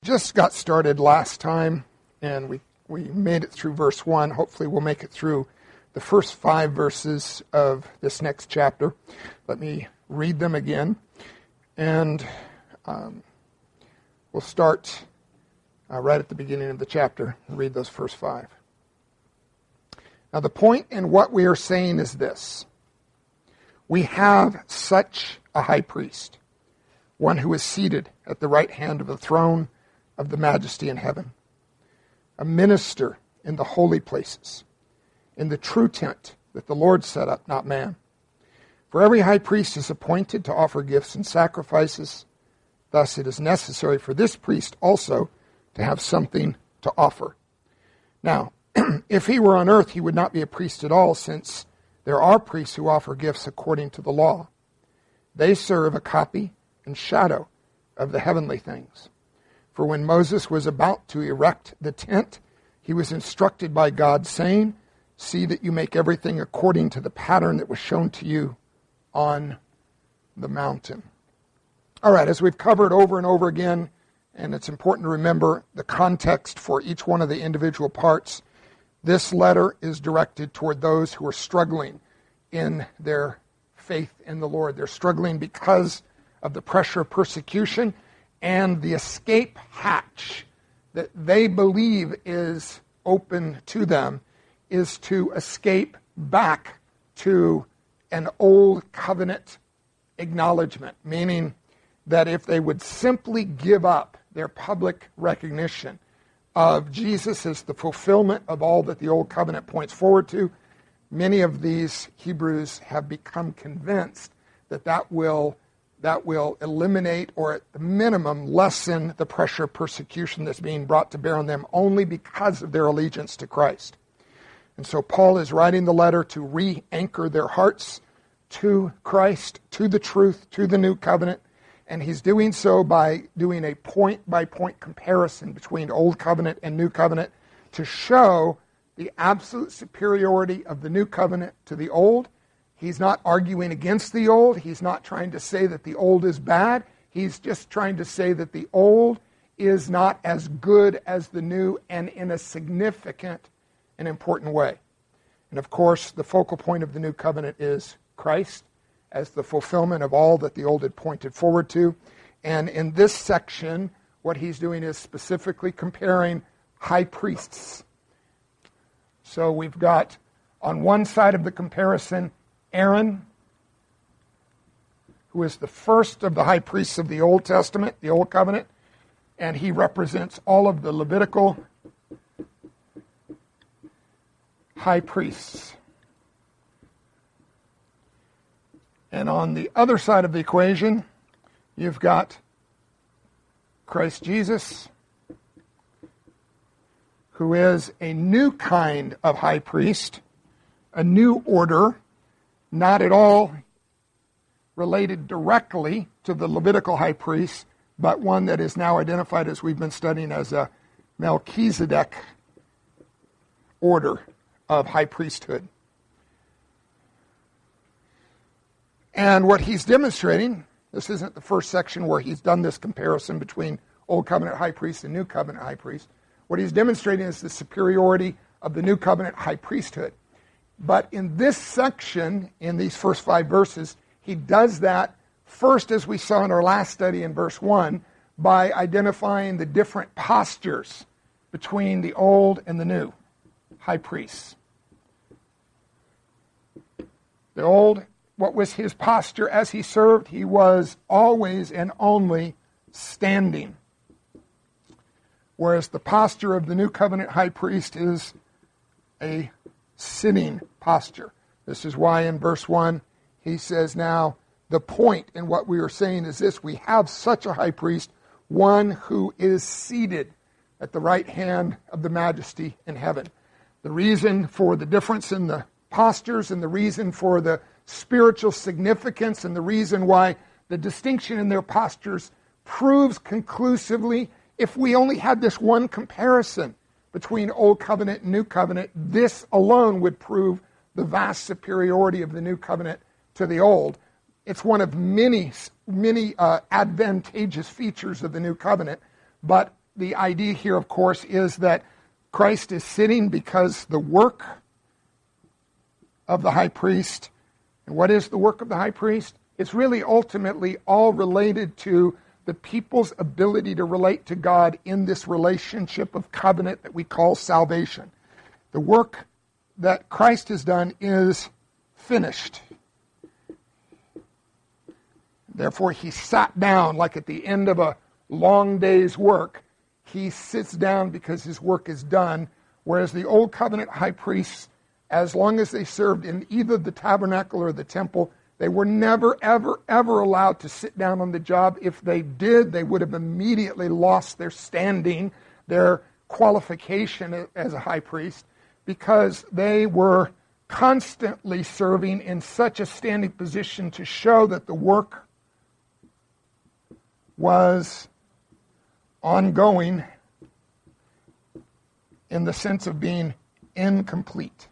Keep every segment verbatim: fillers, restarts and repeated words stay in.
Just got started last time, and we, we made it through verse one. Hopefully we'll make it through the first five verses of this next chapter. Let me read them again, and um, we'll start uh, right at the beginning of the chapter and read those first five. Now, the point in what we are saying is this. We have such a high priest, one who is seated at the right hand of the throne of the majesty in heaven, a minister in the holy places, in the true tent that the Lord set up, not man. For every high priest is appointed to offer gifts and sacrifices. Thus it is necessary for this priest also to have something to offer. Now, if he were on earth, he would not be a priest at all, since there are priests who offer gifts according to the law. They serve a copy and shadow of the heavenly things. For when Moses was about to erect the tent, he was instructed by God, saying, "See that you make everything according to the pattern that was shown to you on the mountain." All right, as we've covered over and over again, and it's important to remember the context for each one of the individual parts, this letter is directed toward those who are struggling in their faith in the Lord. They're struggling because of the pressure of persecution, and the escape hatch that they believe is open to them is to escape back to an old covenant acknowledgement, meaning that if they would simply give up their public recognition of Jesus as the fulfillment of all that the old covenant points forward to, many of these Hebrews have become convinced that that will that will eliminate, or at the minimum lessen, the pressure of persecution that's being brought to bear on them only because of their allegiance to Christ. And so Paul is writing the letter to re-anchor their hearts to Christ, to the truth, to the new covenant, and he's doing so by doing a point-by-point comparison between old covenant and new covenant to show the absolute superiority of the new covenant to the old. He's not arguing against the old. He's not trying to say that the old is bad. He's just trying to say that the old is not as good as the new, and in a significant and important way. And of course, the focal point of the new covenant is Christ as the fulfillment of all that the old had pointed forward to. And in this section, what he's doing is specifically comparing high priests. So we've got on one side of the comparison Aaron, who is the first of the high priests of the Old Testament, the Old Covenant, and he represents all of the Levitical high priests. And on the other side of the equation, you've got Christ Jesus, who is a new kind of high priest, a new order, not at all related directly to the Levitical high priest, but one that is now identified, as we've been studying, as a Melchizedek order of high priesthood. And what he's demonstrating, this isn't the first section where he's done this comparison between Old Covenant high priest and New Covenant high priest. What he's demonstrating is the superiority of the New Covenant high priesthood. But in this section, in these first five verses, he does that first, as we saw in our last study in verse one, by identifying the different postures between the old and the new high priests. The old, what was his posture as he served? He was always and only standing. Whereas the posture of the new covenant high priest is a sitting posture. This is why in verse one he says, now the point in what we are saying is this: we have such a high priest, one who is seated at the right hand of the majesty in heaven. The reason for the difference in the postures, and the reason for the spiritual significance, and the reason why the distinction in their postures proves conclusively, if we only had this one comparison between Old Covenant and New Covenant, this alone would prove the vast superiority of the New Covenant to the Old. It's one of many, many uh, advantageous features of the New Covenant, but the idea here, of course, is that Christ is sitting because the work of the high priest, and what is the work of the high priest? It's really ultimately all related to the people's ability to relate to God in this relationship of covenant that we call salvation. The work that Christ has done is finished. Therefore, he sat down like at the end of a long day's work. He sits down because his work is done, whereas the old covenant high priests, as long as they served in either the tabernacle or the temple, they were never, ever, ever allowed to sit down on the job. If they did, they would have immediately lost their standing, their qualification as a high priest, because they were constantly serving in such a standing position to show that the work was ongoing in the sense of being incomplete.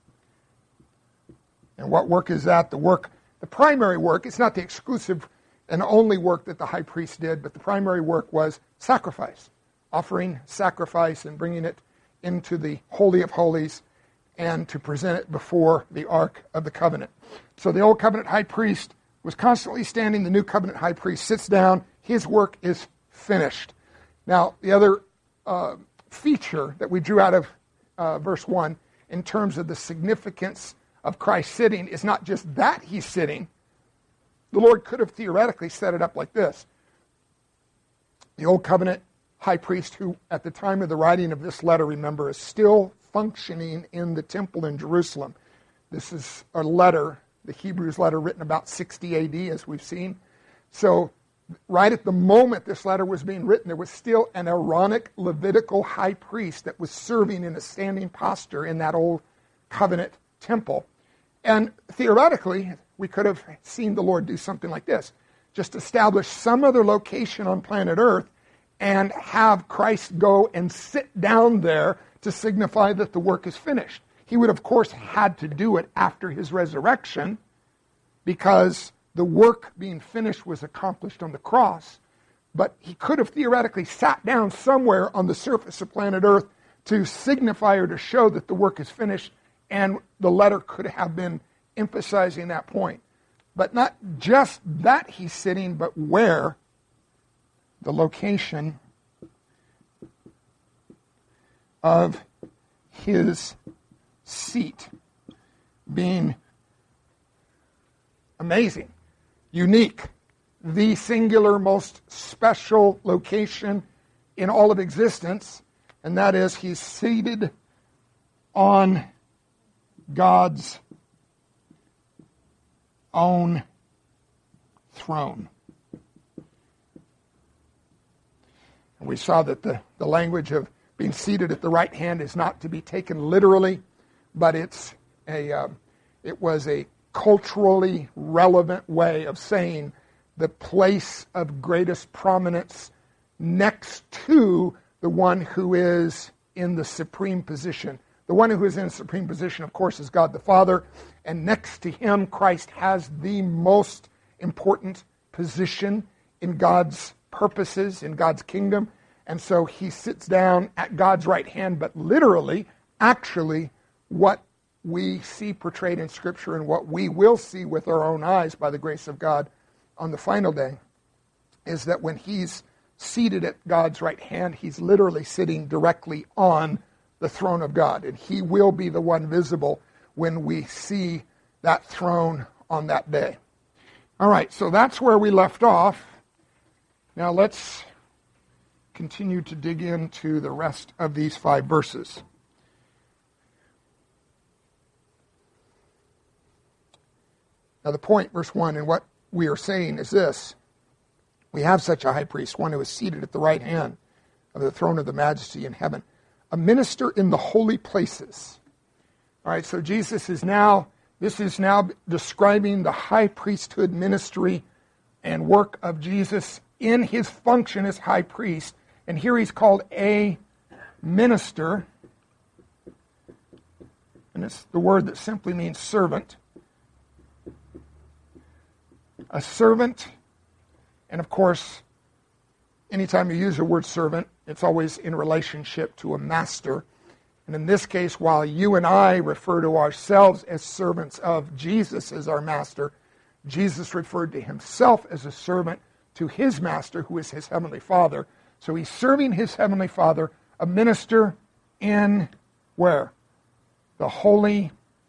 And what work is that? The work, the primary work, it's not the exclusive and only work that the high priest did, but the primary work was sacrifice, offering sacrifice and bringing it into the Holy of Holies and to present it before the Ark of the Covenant. So the old covenant high priest was constantly standing. The new covenant high priest sits down. His work is finished. Now, the other uh, feature that we drew out of uh, verse one in terms of the significance of Christ sitting is not just that he's sitting. The Lord could have theoretically set it up like this. The old covenant high priest, who at the time of the writing of this letter, remember, is still functioning in the temple in Jerusalem. This is a letter, the Hebrews letter, written about sixty A D, as we've seen. So right at the moment this letter was being written, there was still an Aaronic Levitical high priest that was serving in a standing posture in that old covenant temple. And theoretically, we could have seen the Lord do something like this. Just establish some other location on planet Earth and have Christ go and sit down there to signify that the work is finished. He would, of course, had to do it after his resurrection because the work being finished was accomplished on the cross. But he could have theoretically sat down somewhere on the surface of planet Earth to signify or to show that the work is finished, and the letter could have been emphasizing that point. But not just that he's sitting, but where, the location of his seat being amazing, unique, the singular, most special location in all of existence, and that is he's seated on God's own throne. And we saw that the, the language of being seated at the right hand is not to be taken literally, but it's a uh, it was a culturally relevant way of saying the place of greatest prominence next to the one who is in the supreme position. The one who is in supreme position, of course, is God the Father, and next to him, Christ has the most important position in God's purposes, in God's kingdom, and so he sits down at God's right hand, but literally, actually, what we see portrayed in Scripture and what we will see with our own eyes by the grace of God on the final day is that when he's seated at God's right hand, he's literally sitting directly on the throne of God, and he will be the one visible when we see that throne on that day. All right, so that's where we left off. Now let's continue to dig into the rest of these five verses. Now the point, verse one, and what we are saying is this. We have such a high priest, one who is seated at the right hand of the throne of the majesty in heaven, a minister in the holy places. All right, so Jesus is now, this is now describing the high priesthood ministry and work of Jesus in his function as high priest. And here he's called a minister. And it's the word that simply means servant. A servant, and of course, anytime you use the word servant, It's always in relationship to a master. And in this case, while you and I refer to ourselves as servants of Jesus as our master, Jesus referred to himself as a servant to his master, who is his heavenly Father. So he's serving his heavenly Father, a minister in where? The holy,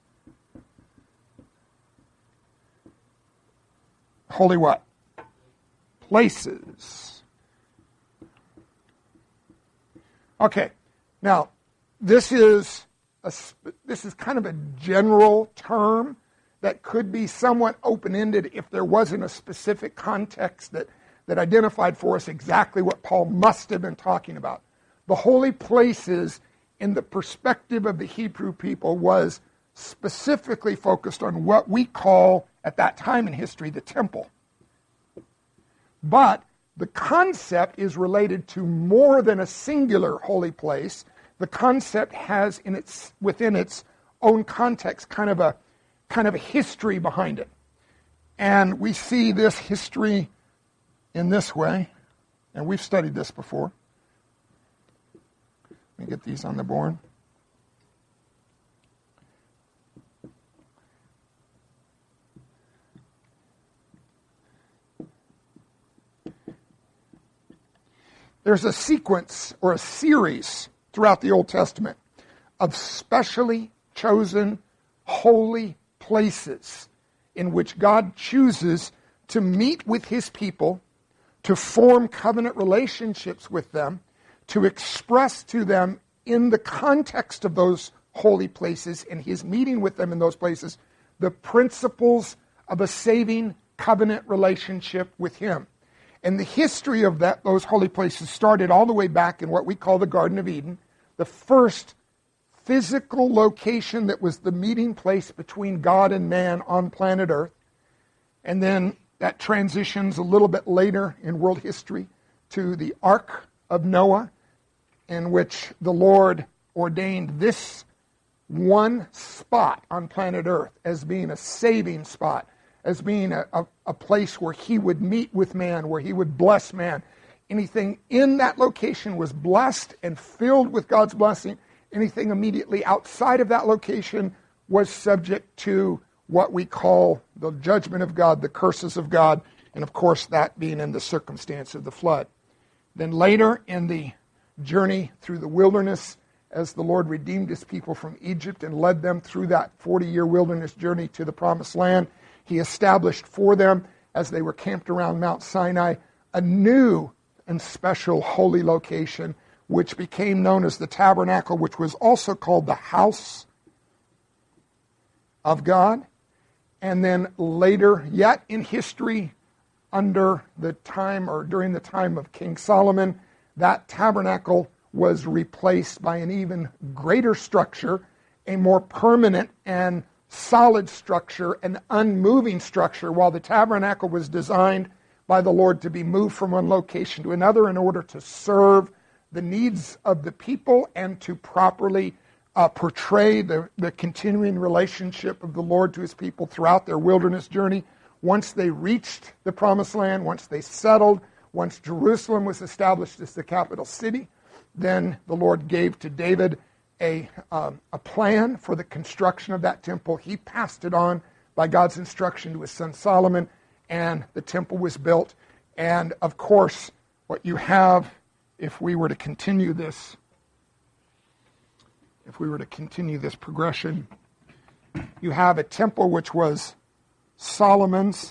holy what? Places. Okay, now this is a, this is kind of a general term that could be somewhat open-ended if there wasn't a specific context that, that identified for us exactly what Paul must have been talking about. The holy places, in the perspective of the Hebrew people, was specifically focused on what we call, at that time in history, the temple. But the concept is related to more than a singular holy place. The concept has in its within its own context kind of a kind of a history behind it. And we see this history in this way, and we've studied this before. Let me get these on the board. There's a sequence or a series throughout the Old Testament of specially chosen holy places in which God chooses to meet with his people, to form covenant relationships with them, to express to them in the context of those holy places and his meeting with them in those places the principles of a saving covenant relationship with him. And the history of that those holy places started all the way back in what we call the Garden of Eden, the first physical location that was the meeting place between God and man on planet Earth. And then that transitions a little bit later in world history to the Ark of Noah, in which the Lord ordained this one spot on planet Earth as being a saving spot, as being a, a, a place where he would meet with man, where he would bless man. Anything in that location was blessed and filled with God's blessing. Anything immediately outside of that location was subject to what we call the judgment of God, the curses of God, and of course that being in the circumstance of the flood. Then later in the journey through the wilderness, as the Lord redeemed his people from Egypt and led them through that forty-year wilderness journey to the promised land, he established for them, as they were camped around Mount Sinai, a new and special holy location, which became known as the tabernacle, which was also called the house of God. And then later, yet in history, under the time or during the time of King Solomon, that tabernacle was replaced by an even greater structure, a more permanent and solid structure, an unmoving structure. While the tabernacle was designed by the Lord to be moved from one location to another in order to serve the needs of the people and to properly uh, portray the, the continuing relationship of the Lord to his people throughout their wilderness journey. Once they reached the promised land, once they settled, once Jerusalem was established as the capital city, then the Lord gave to David a, um, a plan for the construction of that temple. He passed it on by God's instruction to his son Solomon, and the temple was built. And of course, what you have, if we were to continue this, if we were to continue this progression, you have a temple which was Solomon's,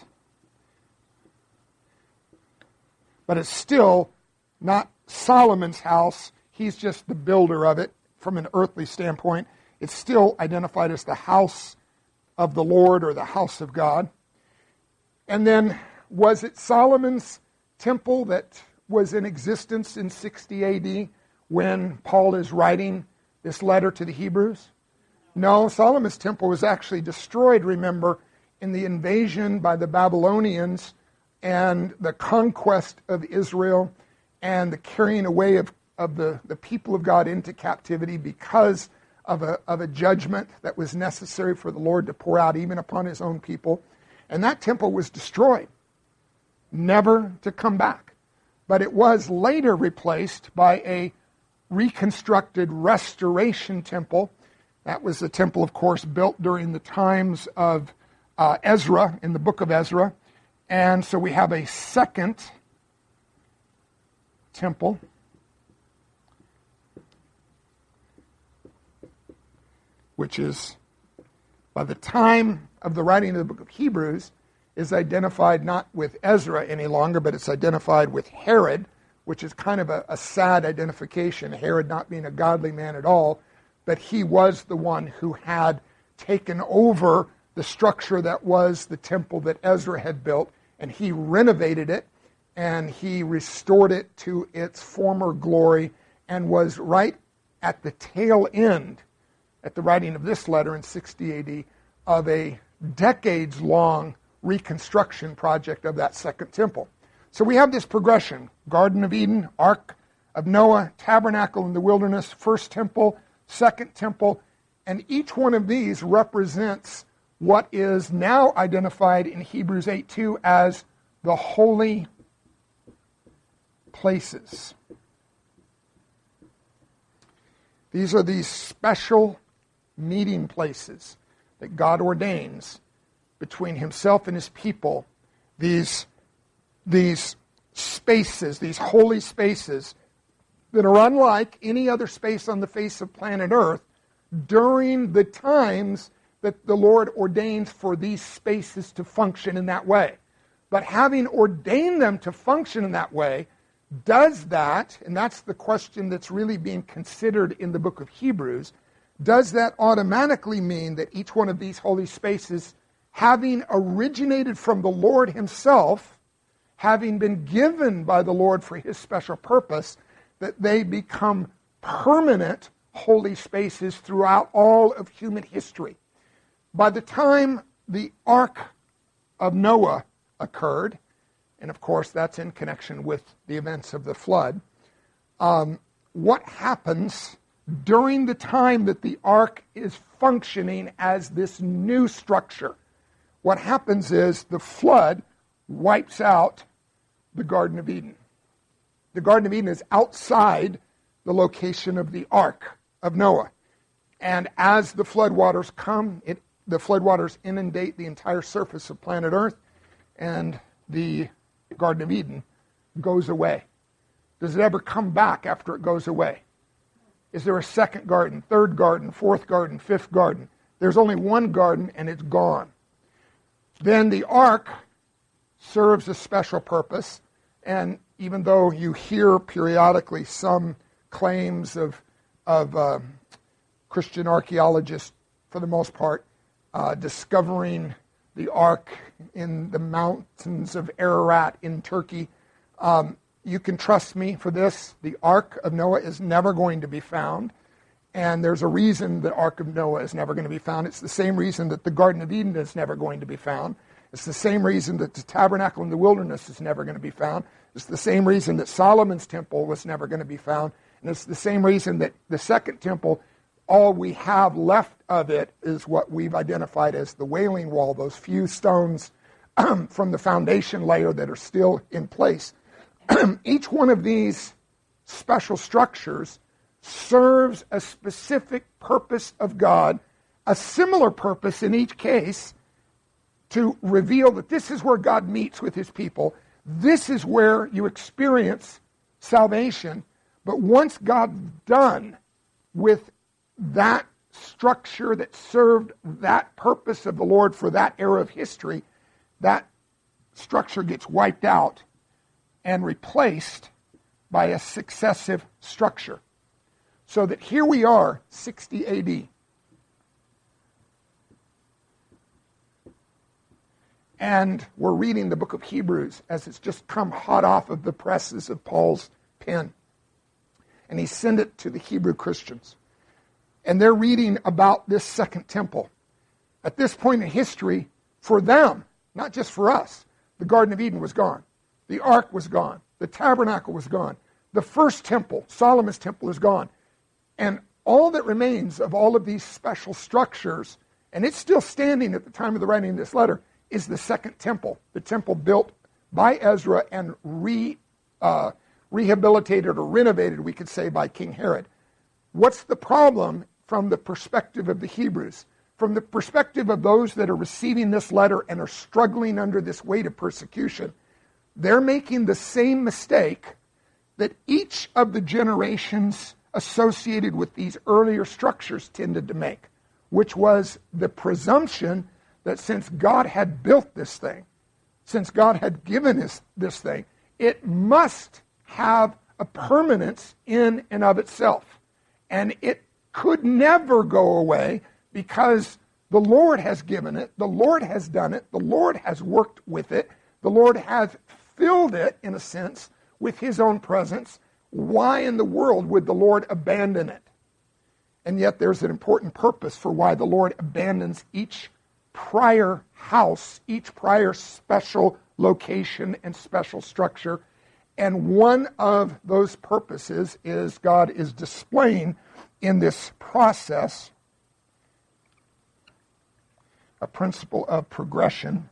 but it's still not Solomon's house. He's just the builder of it from an earthly standpoint. It's still identified as the house of the Lord or the house of God. And then, was it Solomon's temple that was in existence in sixty A D when Paul is writing this letter to the Hebrews? No, Solomon's temple was actually destroyed, remember, in the invasion by the Babylonians and the conquest of Israel and the carrying away of, of the, the people of God into captivity because of a, of a judgment that was necessary for the Lord to pour out even upon his own people. And that temple was destroyed, never to come back. but it was later replaced by a reconstructed restoration temple. That was a temple, of course, built during the times of uh, Ezra, in the book of Ezra. And so we have a second temple. Which is, by the time of the writing of the book of Hebrews, is identified not with Ezra any longer, but it's identified with Herod, which is kind of a, a sad identification, Herod not being a godly man at all, but he was the one who had taken over the structure that was the temple that Ezra had built, and he renovated it, and he restored it to its former glory, and was right at the tail end, at the writing of this letter in sixty A D, of a decades-long reconstruction project of that second temple. So we have this progression: Garden of Eden, Ark of Noah, Tabernacle in the wilderness, first temple, second temple, and each one of these represents what is now identified in Hebrews eight two as the holy places. These are these special meeting places that God ordains between himself and his people, these, these spaces, these holy spaces that are unlike any other space on the face of planet Earth during the times that the Lord ordains for these spaces to function in that way. But having ordained them to function in that way, does that, and that's the question that's really being considered in the book of Hebrews, does that automatically mean that each one of these holy spaces, having originated from the Lord himself, having been given by the Lord for his special purpose, that they become permanent holy spaces throughout all of human history? By the time the Ark of Noah occurred, and of course that's in connection with the events of the flood, um, what happens during the time that the ark is functioning as this new structure? What happens is the flood wipes out the Garden of Eden. The Garden of Eden is outside the location of the Ark of Noah. And as the floodwaters come, it, the floodwaters inundate the entire surface of planet Earth, and the Garden of Eden goes away. Does it ever come back after it goes away? Is there a second garden, third garden, fourth garden, fifth garden? There's only one garden, and it's gone. Then the ark serves a special purpose, and even though you hear periodically some claims of, of uh, Christian archaeologists, for the most part, uh, discovering the ark in the mountains of Ararat in Turkey, um, you can trust me for this. The Ark of Noah is never going to be found. And there's a reason the Ark of Noah is never going to be found. It's the same reason that the Garden of Eden is never going to be found. It's the same reason that the tabernacle in the wilderness is never going to be found. It's the same reason that Solomon's temple was never going to be found. And it's the same reason that the second temple, all we have left of it is what we've identified as the Wailing Wall, those few stones from the foundation layer that are still in place. Each one of these special structures serves a specific purpose of God, a similar purpose in each case, to reveal that this is where God meets with his people. This is where you experience salvation. But once God's done with that structure that served that purpose of the Lord for that era of history, that structure gets wiped out and replaced by a successive structure. So that here we are, sixty A D. And we're reading the book of Hebrews as it's just come hot off of the presses of Paul's pen. And he sent it to the Hebrew Christians. And they're reading about this second temple. At this point in history, for them, not just for us, the Garden of Eden was gone. The ark was gone. The tabernacle was gone. The first temple, Solomon's temple, is gone. And all that remains of all of these special structures, and it's still standing at the time of the writing of this letter, is the second temple. The temple built by Ezra and re, uh, rehabilitated or renovated, we could say, by King Herod. What's the problem from the perspective of the Hebrews? From the perspective of those that are receiving this letter and are struggling under this weight of persecution, they're making the same mistake that each of the generations associated with these earlier structures tended to make, which was the presumption that since God had built this thing, since God had given us this thing, it must have a permanence in and of itself. And it could never go away because the Lord has given it, the Lord has done it, the Lord has worked with it, the Lord has filled it, in a sense, with his own presence. Why in the world would the Lord abandon it? And yet there's an important purpose for why the Lord abandons each prior house, each prior special location and special structure. And one of those purposes is God is displaying in this process a principle of progression.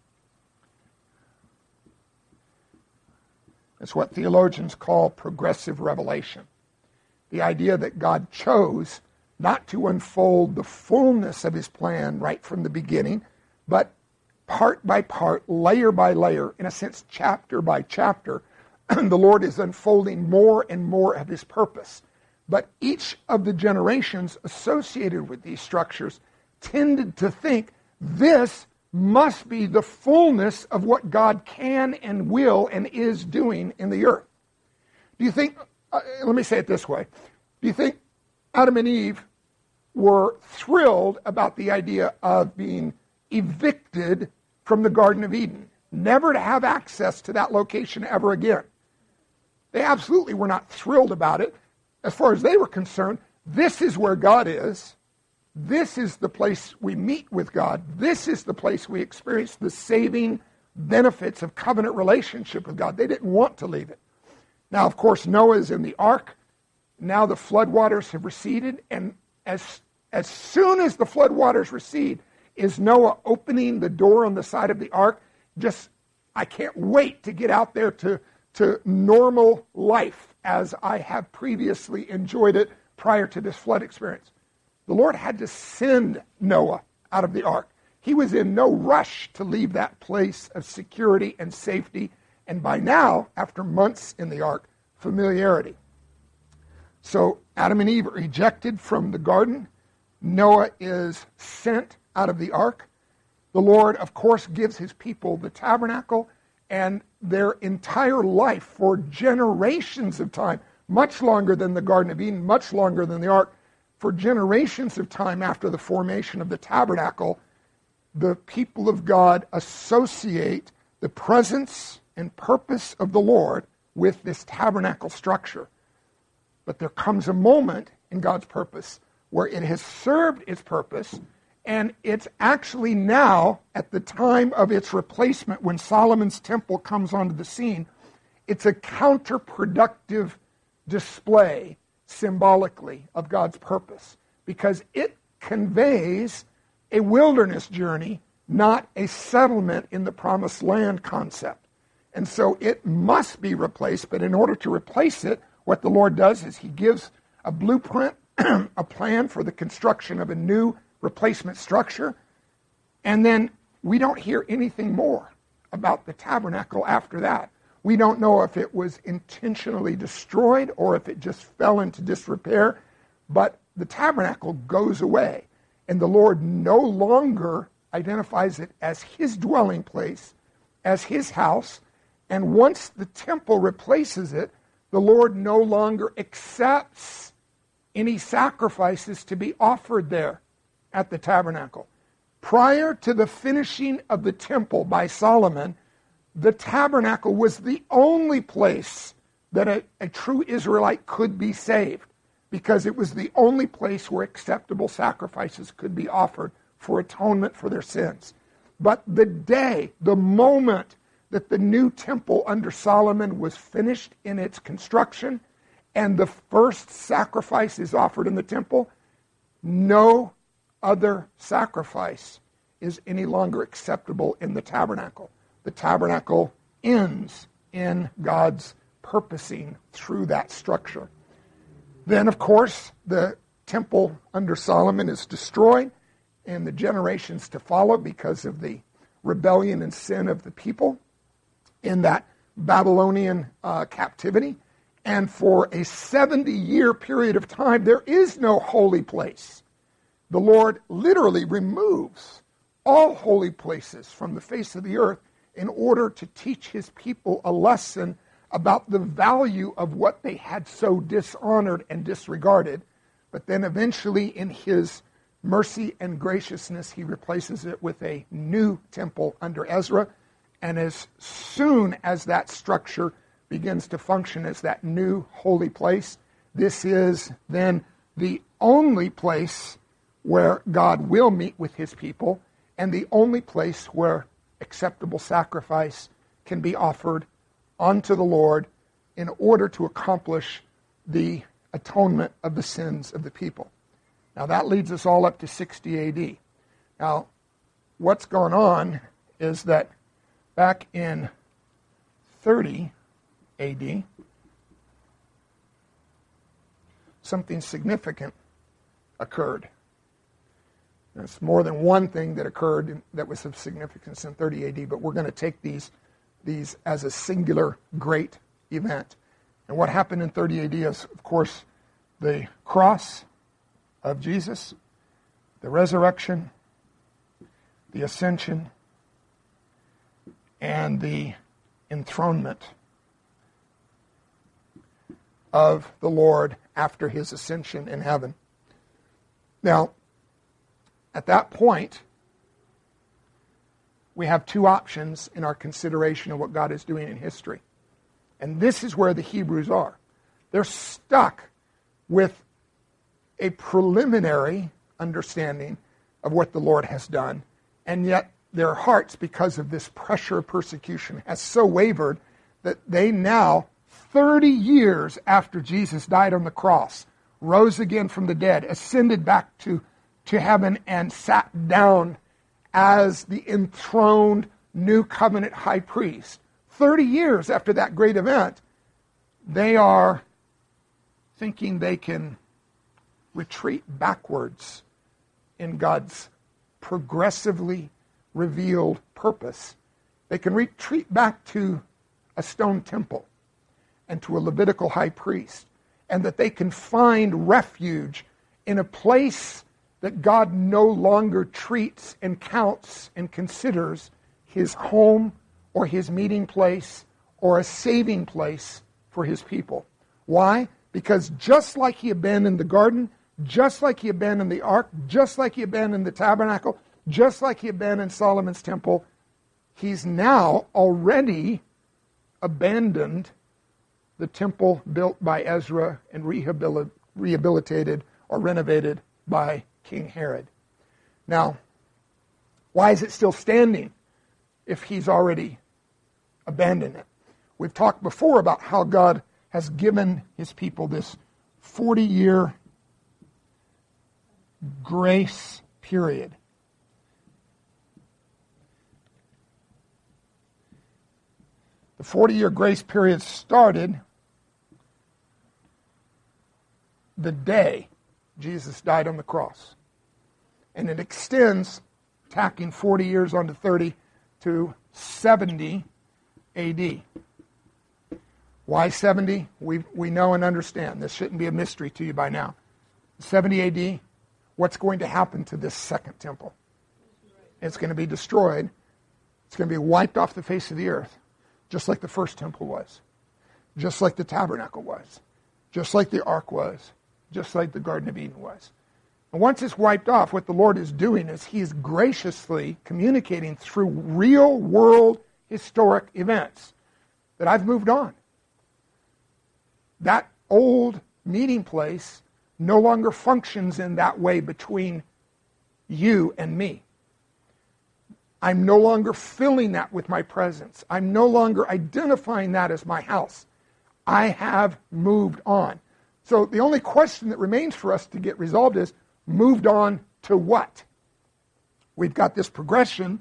It's what theologians call progressive revelation. The idea that God chose not to unfold the fullness of his plan right from the beginning, but part by part, layer by layer, in a sense, chapter by chapter, the Lord is unfolding more and more of his purpose. But each of the generations associated with these structures tended to think this must be the fullness of what God can and will and is doing in the earth. Do you think, uh, let me say it this way, do you think Adam and Eve were thrilled about the idea of being evicted from the Garden of Eden, never to have access to that location ever again? They absolutely were not thrilled about it. As far as they were concerned, this is where God is. This is the place we meet with God. This is the place we experience the saving benefits of covenant relationship with God. They didn't want to leave it. Now, of course, Noah is in the ark. Now the floodwaters have receded. And as, as soon as the floodwaters recede, is Noah opening the door on the side of the ark. Just, I can't wait to get out there to, to normal life as I have previously enjoyed it prior to this flood experience. The Lord had to send Noah out of the ark. He was in no rush to leave that place of security and safety. And by now, after months in the ark, familiarity. So Adam and Eve are ejected from the garden. Noah is sent out of the ark. The Lord, of course, gives his people the tabernacle and their entire life for generations of time, much longer than the Garden of Eden, much longer than the ark. For generations of time after the formation of the tabernacle, the people of God associate the presence and purpose of the Lord with this tabernacle structure. But there comes a moment in God's purpose where it has served its purpose, and it's actually now, at the time of its replacement, when Solomon's temple comes onto the scene, it's a counterproductive display symbolically of God's purpose, because it conveys a wilderness journey, not a settlement in the promised land concept. And so it must be replaced, but in order to replace it, what the Lord does is he gives a blueprint, a plan for the construction of a new replacement structure, and then we don't hear anything more about the tabernacle after that. We don't know if it was intentionally destroyed or if it just fell into disrepair, but the tabernacle goes away, and the Lord no longer identifies it as his dwelling place, as his house, and once the temple replaces it, the Lord no longer accepts any sacrifices to be offered there at the tabernacle. Prior to the finishing of the temple by Solomon, the tabernacle was the only place that a, a true Israelite could be saved, because it was the only place where acceptable sacrifices could be offered for atonement for their sins. But the day, the moment that the new temple under Solomon was finished in its construction and the first sacrifice is offered in the temple, no other sacrifice is any longer acceptable in the tabernacle. The tabernacle ends in God's purposing through that structure. Then, of course, the temple under Solomon is destroyed, and the generations to follow because of the rebellion and sin of the people in that Babylonian uh, captivity. And for a seventy-year period of time, there is no holy place. The Lord literally removes all holy places from the face of the earth in order to teach his people a lesson about the value of what they had so dishonored and disregarded. But then eventually, in his mercy and graciousness, he replaces it with a new temple under Ezra. And as soon as that structure begins to function as that new holy place, this is then the only place where God will meet with his people, and the only place where acceptable sacrifice can be offered unto the Lord in order to accomplish the atonement of the sins of the people. Now that leads us all up to sixty A D. Now, what's going on is that back in thirty A D, something significant occurred. There's more than one thing that occurred in, that was of significance in thirty A D, but we're going to take these, these as a singular great event. And what happened in thirty A D is, of course, the cross of Jesus, the resurrection, the ascension, and the enthronement of the Lord after his ascension in heaven. Now, at that point, we have two options in our consideration of what God is doing in history. And this is where the Hebrews are. They're stuck with a preliminary understanding of what the Lord has done, and yet their hearts, because of this pressure of persecution, has so wavered that they now, thirty years after Jesus died on the cross, rose again from the dead, ascended back to, to heaven, and sat down as the enthroned new covenant high priest. thirty years after that great event, they are thinking they can retreat backwards in God's progressively revealed purpose. They can retreat back to a stone temple and to a Levitical high priest, and that they can find refuge in a place that God no longer treats and counts and considers his home or his meeting place or a saving place for his people. Why? Because just like he abandoned the garden, just like he abandoned the ark, just like he abandoned the tabernacle, just like he abandoned Solomon's temple, he's now already abandoned the temple built by Ezra and rehabil- rehabilitated or renovated by King Herod. Now, why is it still standing if he's already abandoned it? We've talked before about how God has given his people this forty-year grace period. The forty-year grace period started the day Jesus died on the cross. And it extends, tacking forty years onto thirty, to seventy A D. Why seventy? We we know and understand. This shouldn't be a mystery to you by now. seventy A D, what's going to happen to this second temple? It's going to be destroyed. It's going to be wiped off the face of the earth, just like the first temple was, just like the tabernacle was, just like the ark was, just like the Garden of Eden was. And once it's wiped off, what the Lord is doing is he is graciously communicating through real world historic events that I've moved on. That old meeting place no longer functions in that way between you and me. I'm no longer filling that with my presence. I'm no longer identifying that as my house. I have moved on. So the only question that remains for us to get resolved is, moved on to what? We've got this progression.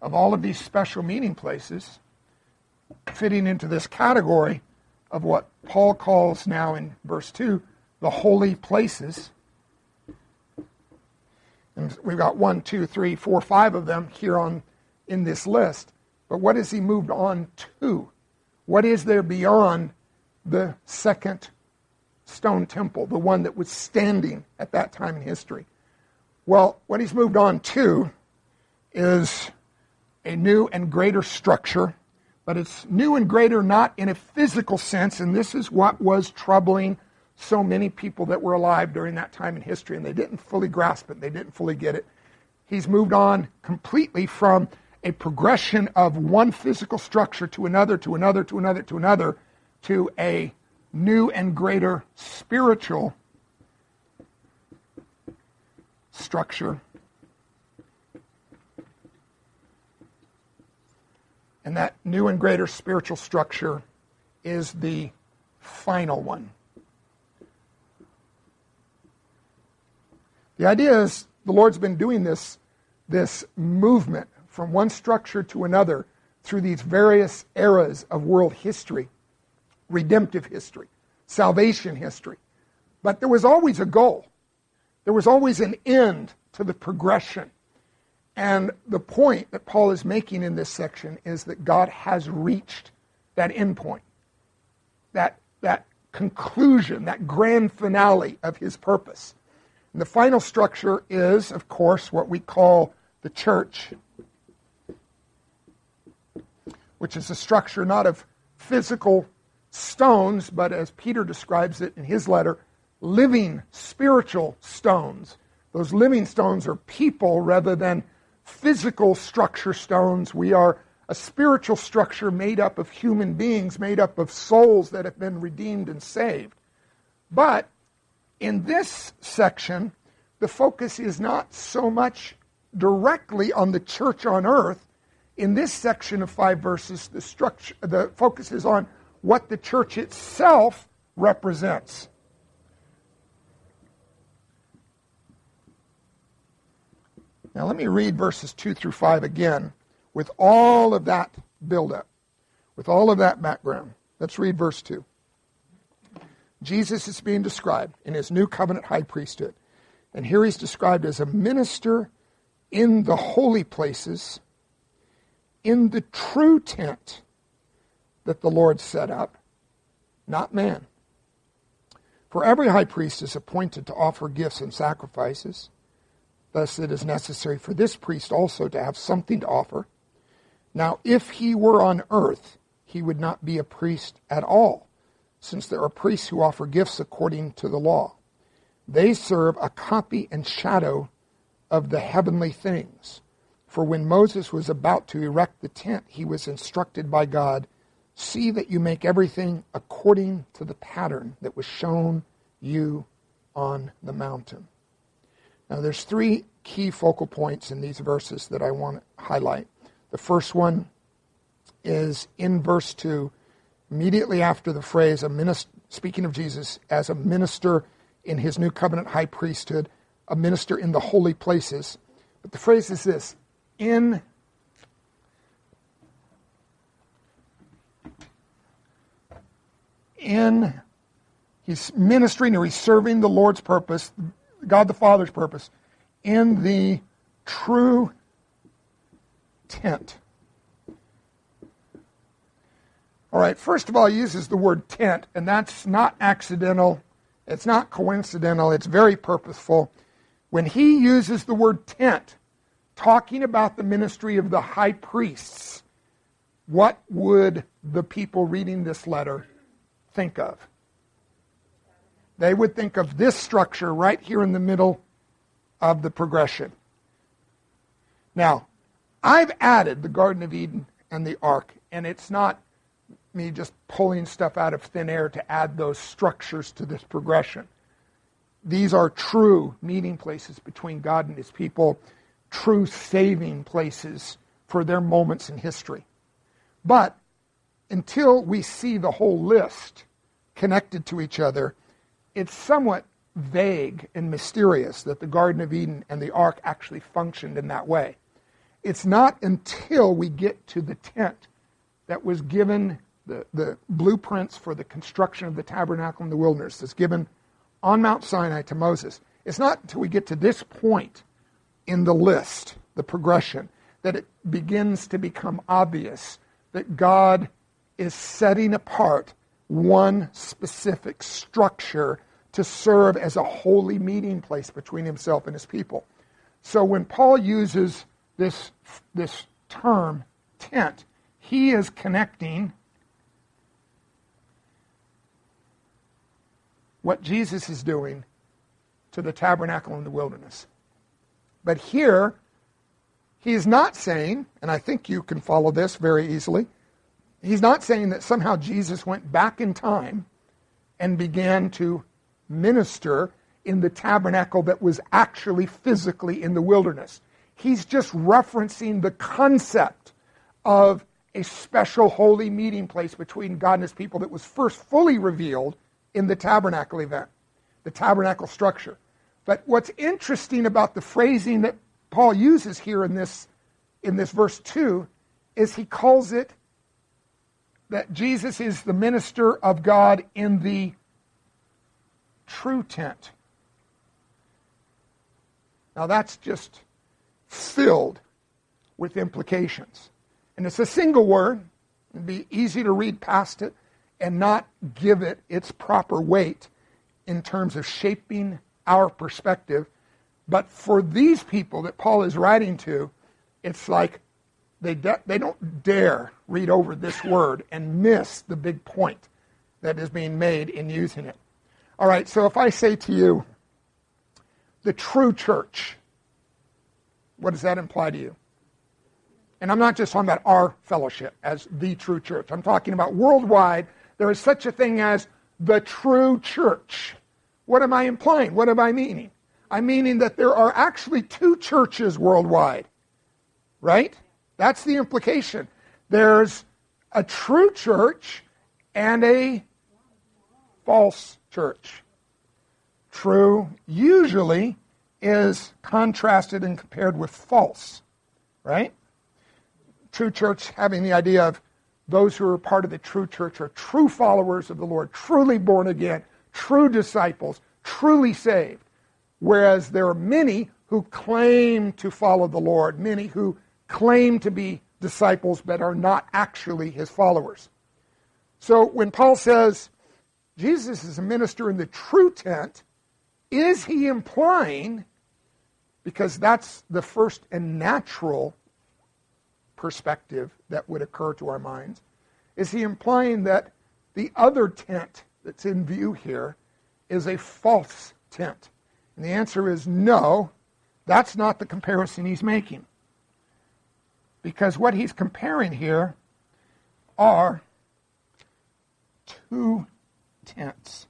of all of these special meeting places fitting into this category of what Paul calls now in verse two, the holy places. And we've got one, two, three, four, five of them here on in this list. But what has he moved on to? What is there beyond the second stone temple, the one that was standing at that time in history? Well, what he's moved on to is a new and greater structure, but it's new and greater not in a physical sense, and this is what was troubling so many people that were alive during that time in history, and they didn't fully grasp it, they didn't fully get it. He's moved on completely from a progression of one physical structure to another, to another, to another, to another, to a new and greater spiritual structure. And that new and greater spiritual structure is the final one. The idea is the Lord's been doing this, this movement from one structure to another through these various eras of world history, redemptive history, salvation history. But there was always a goal. There was always an end to the progression. And the point that Paul is making in this section is that God has reached that end point, that, that conclusion, that grand finale of his purpose. And the final structure is, of course, what we call the church, which is a structure not of physical stones, but as Peter describes it in his letter, living spiritual stones. Those living stones are people rather than physical structure stones. We are a spiritual structure made up of human beings, made up of souls that have been redeemed and saved. But in this section, the focus is not so much directly on the church on earth. In this section of five verses, the structure, the focus is on what the church itself represents. Now let me read verses two through five again with all of that build-up, with all of that background. Let's read verse two. Jesus is being described in his new covenant high priesthood. And here he's described as a minister in the holy places, in the true tent that the Lord set up, not man. For every high priest is appointed to offer gifts and sacrifices. Thus it is necessary for this priest also to have something to offer. Now if he were on earth, he would not be a priest at all, since there are priests who offer gifts according to the law. They serve a copy and shadow of the heavenly things. For when Moses was about to erect the tent, he was instructed by God, "See that you make everything according to the pattern that was shown you on the mountain." Now there's three key focal points in these verses that I want to highlight. The first one is in verse two, immediately after the phrase, a minister, speaking of Jesus as a minister in his new covenant high priesthood, a minister in the holy places. But the phrase is this, in in he's ministering or he's serving the Lord's purpose, God the Father's purpose, in the true tent. All right, first of all, he uses the word tent, and that's not accidental. It's not coincidental. It's very purposeful. When he uses the word tent, talking about the ministry of the high priests, what would the people reading this letter think of? They would think of this structure right here in the middle of the progression. Now, I've added the Garden of Eden and the Ark, and it's not me just pulling stuff out of thin air to add those structures to this progression. These are true meeting places between God and his people, true saving places for their moments in history. But until we see the whole list connected to each other, it's somewhat vague and mysterious that the Garden of Eden and the Ark actually functioned in that way. It's not until we get to the tent that was given, the, the blueprints for the construction of the tabernacle in the wilderness that's given on Mount Sinai to Moses. It's not until we get to this point in the list, the progression, that it begins to become obvious that God is setting apart one specific structure to serve as a holy meeting place between himself and his people. So when Paul uses this, this term, tent, he is connecting what Jesus is doing to the tabernacle in the wilderness. But here, he is not saying, and I think you can follow this very easily, he's not saying that somehow Jesus went back in time and began to minister in the tabernacle that was actually physically in the wilderness. He's just referencing the concept of a special holy meeting place between God and his people that was first fully revealed in the tabernacle event, the tabernacle structure. But what's interesting about the phrasing that Paul uses here in this, in this verse two is he calls it that Jesus is the minister of God in the true tent. Now that's just filled with implications. And it's a single word. It'd be easy to read past it and not give it its proper weight in terms of shaping our perspective. But for these people that Paul is writing to, it's like they de- they don't dare read over this word and miss the big point that is being made in using it. All right, so if I say to you, the true church, what does that imply to you? And I'm not just talking about our fellowship as the true church. I'm talking about worldwide. There is such a thing as the true church. What am I implying? What am I meaning? I'm meaning that there are actually two churches worldwide, right? That's the implication. There's a true church and a false church. True usually is contrasted and compared with false, right? True church having the idea of those who are part of the true church are true followers of the Lord, truly born again, true disciples, truly saved. Whereas there are many who claim to follow the Lord, many who claim to be disciples but are not actually his followers. So when Paul says Jesus is a minister in the true tent, is he implying, because that's the first and natural perspective that would occur to our minds, is he implying that the other tent that's in view here is a false tent? And the answer is no, that's not the comparison he's making. Because what he's comparing here are two tents.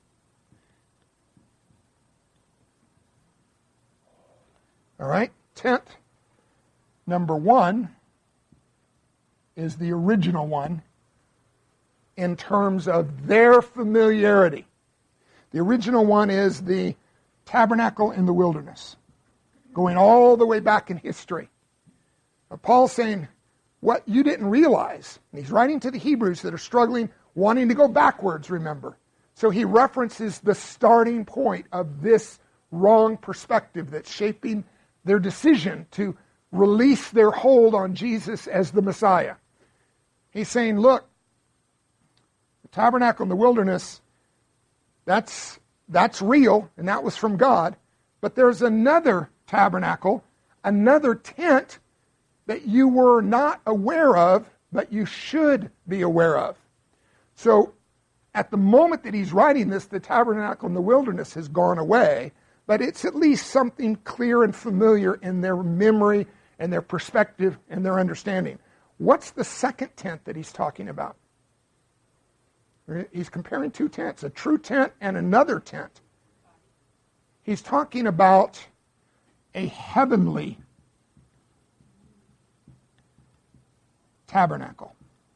All right, tent number one is the original one in terms of their familiarity. The original one is the tabernacle in the wilderness, going all the way back in history. Now, Paul's saying what you didn't realize, and he's writing to the Hebrews that are struggling, wanting to go backwards, remember. So he references the starting point of this wrong perspective that's shaping their decision to release their hold on Jesus as the Messiah. He's saying, look, the tabernacle in the wilderness, that's that's real, and that was from God. But there's another tabernacle, another tent that you were not aware of, but you should be aware of. So at the moment that he's writing this, the tabernacle in the wilderness has gone away, but it's at least something clear and familiar in their memory and their perspective and their understanding. What's the second tent that he's talking about? He's comparing two tents, a true tent and another tent. He's talking about a heavenly tabernacle,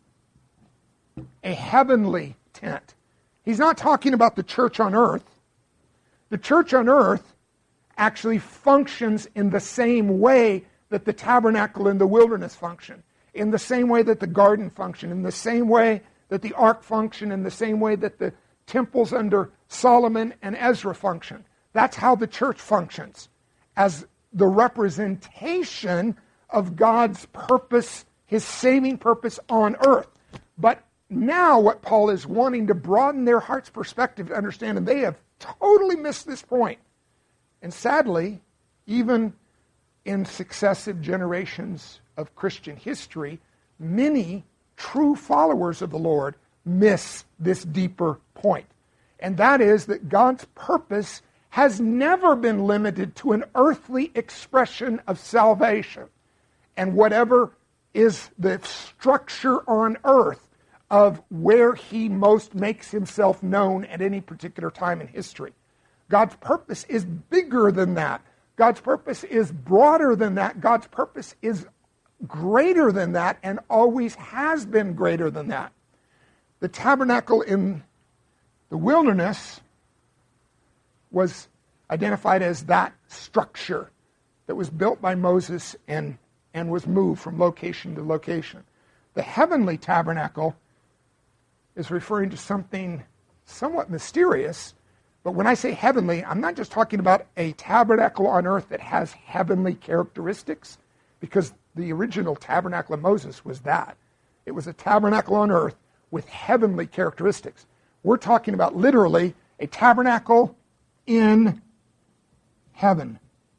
a heavenly tent. He's not talking about the church on earth. The church on earth actually functions in the same way that the tabernacle in the wilderness functioned, in the same way that the garden functioned, in the same way that the ark functioned, in the same way that the temples under Solomon and Ezra functioned. That's how the church functions, as the representation of God's purpose, his saving purpose on earth. But now what Paul is wanting to broaden their heart's perspective to understand, and they have totally missed this point. And sadly, even in successive generations of Christian history, many true followers of the Lord miss this deeper point. And that is that God's purpose has never been limited to an earthly expression of salvation. And whatever is the structure on earth of where he most makes himself known at any particular time in history. God's purpose is bigger than that. God's purpose is broader than that. God's purpose is greater than that and always has been greater than that. The tabernacle in the wilderness was identified as that structure that was built by Moses and, and was moved from location to location. The heavenly tabernacle is referring to something somewhat mysterious, but when I say heavenly, I'm not just talking about a tabernacle on earth that has heavenly characteristics, because the original tabernacle of Moses was that. It was a tabernacle on earth with heavenly characteristics. We're talking about literally a tabernacle in heaven.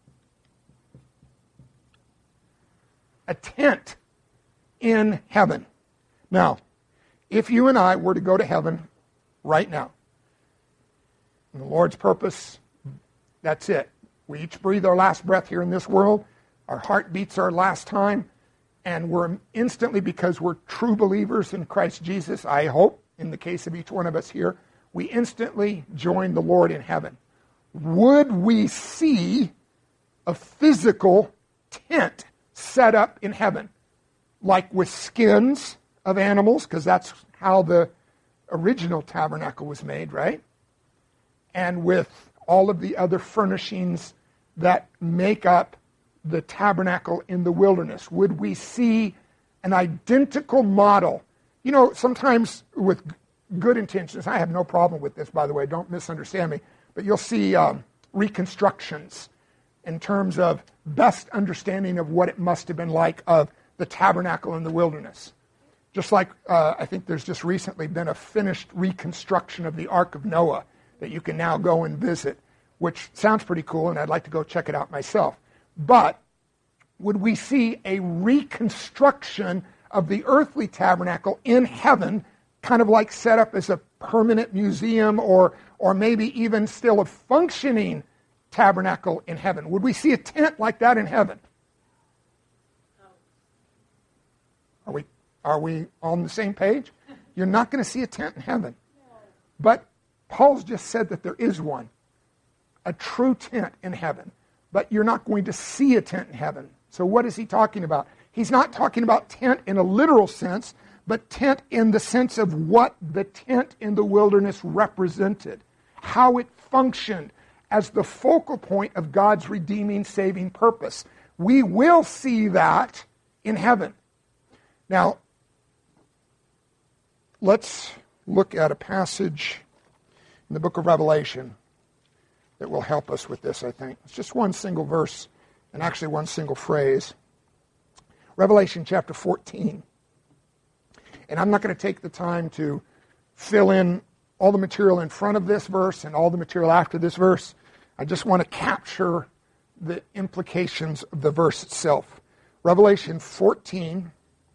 A tent in heaven. Now, if you and I were to go to heaven right now, and the Lord's purpose, that's it. We each breathe our last breath here in this world. Our heart beats our last time. And we're instantly, because we're true believers in Christ Jesus, I hope, in the case of each one of us here, we instantly join the Lord in heaven. Would we see a physical tent set up in heaven, like with skins of animals, because that's how the original tabernacle was made, right? And with all of the other furnishings that make up the tabernacle in the wilderness? Would we see an identical model? You know, sometimes with good intentions, I have no problem with this, by the way, don't misunderstand me, but you'll see um, reconstructions in terms of best understanding of what it must have been like of the tabernacle in the wilderness. Just like uh, I think there's just recently been a finished reconstruction of the Ark of Noah that you can now go and visit, which sounds pretty cool, and I'd like to go check it out myself. But would we see a reconstruction of the earthly tabernacle in heaven, kind of like set up as a permanent museum, or or maybe even still a functioning tabernacle in heaven? Would we see a tent like that in heaven? Are we are we on the same page? You're not going to see a tent in heaven. But Paul's just said that there is one, a true tent in heaven. But you're not going to see a tent in heaven. So what is he talking about? He's not talking about tent in a literal sense, but tent in the sense of what the tent in the wilderness represented, how it functioned as the focal point of God's redeeming, saving purpose. We will see that in heaven. Now, let's look at a passage in the book of Revelation that will help us with this, I think. It's just one single verse, and actually one single phrase. Revelation chapter fourteen. And I'm not going to take the time to fill in all the material in front of this verse and all the material after this verse. I just want to capture the implications of the verse itself. Revelation fourteen,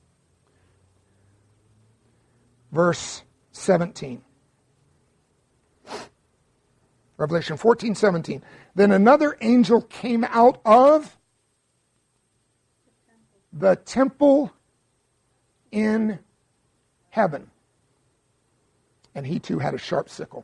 verse seventeen. Revelation fourteen, seventeen. Then another angel came out of the temple in heaven, and he too had a sharp sickle.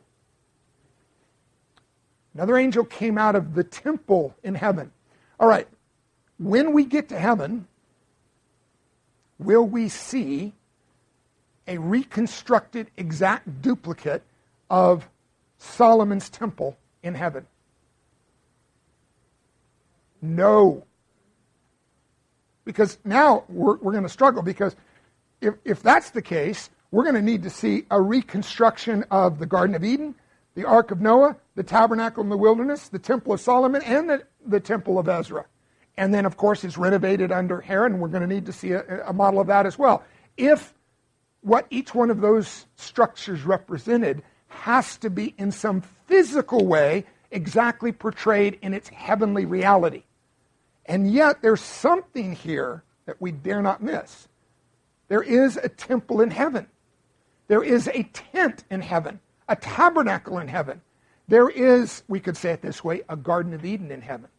Another angel came out of the temple in heaven. All right, when we get to heaven, will we see a reconstructed exact duplicate of Solomon's temple in heaven? No. Because now we're, we're going to struggle, because if, if that's the case, we're going to need to see a reconstruction of the Garden of Eden, the Ark of Noah, the tabernacle in the wilderness, the Temple of Solomon, and the, the Temple of Ezra. And then, of course, it's renovated under Herod. We're going to need to see a, a model of that as well. If what each one of those structures represented has to be in some physical way exactly portrayed in its heavenly reality. And yet there's something here that we dare not miss. There is a temple in heaven. There is a tent in heaven, a tabernacle in heaven. There is, we could say it this way, a Garden of Eden in heaven.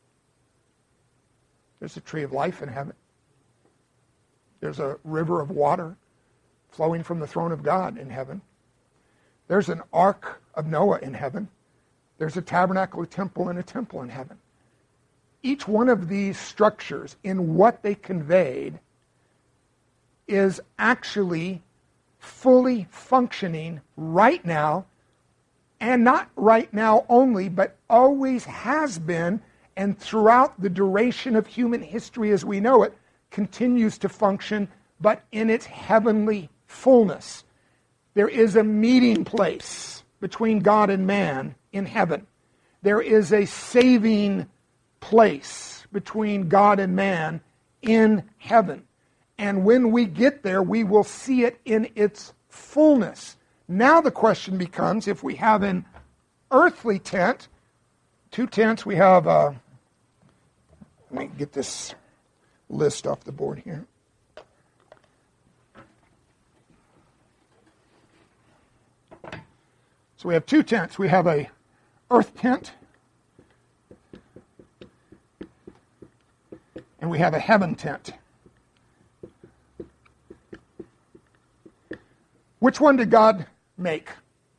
There's a tree of life in heaven. There's a river of water flowing from the throne of God in heaven. There's an ark of Noah in heaven. There's a tabernacle, a temple, and a temple in heaven. Each one of these structures, in what they conveyed, is actually fully functioning right now, and not right now only, but always has been, and throughout the duration of human history as we know it, continues to function, but in its heavenly fullness. There is a meeting place between God and man in heaven. There is a saving place between God and man in heaven. And when we get there, we will see it in its fullness. Now the question becomes, if we have an earthly tent, two tents, we have, uh, let me get this list off the board here. So we have two tents. We have a earth tent, and we have a heaven tent. Which one did God make?